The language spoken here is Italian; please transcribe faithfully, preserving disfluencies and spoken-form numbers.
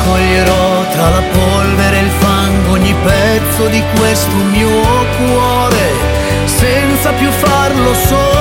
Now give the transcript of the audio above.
raccoglierò tra la polvere e il fango ogni pezzo di questo mio cuore, senza più farlo solo